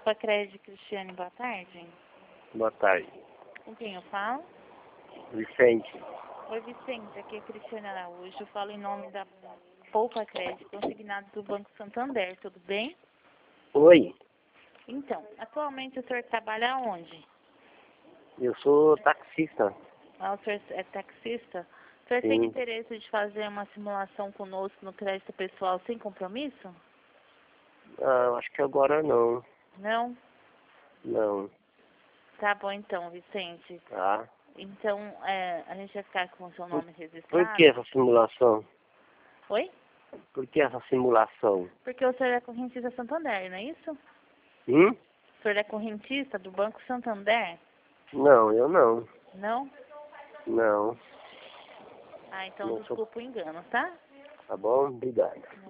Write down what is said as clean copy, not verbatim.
Poupa Crédito, Cristiane, boa tarde. Boa tarde. Com quem eu falo? Vicente. Oi, Vicente, aqui é Cristiane Araújo. Eu falo em nome da Poupa Crédito, consignado do Banco Santander, tudo bem? Oi, Então, atualmente o senhor trabalha onde? eu sou taxista. Ah, o senhor é taxista? O senhor tem Sim. interesse de fazer uma simulação conosco no crédito pessoal sem compromisso? Ah, acho que agora não. Não? Não, Tá bom então, Vicente. tá? Então, a gente vai ficar com o seu nome Por registrado. que essa simulação? Oi? Por que essa simulação? Porque o senhor é correntista Santander, não é isso? Hum? O senhor é correntista do Banco Santander? Não, eu não. Não? Não. Ah, então Não sou. desculpa o engano, tá? Tá bom? Obrigado.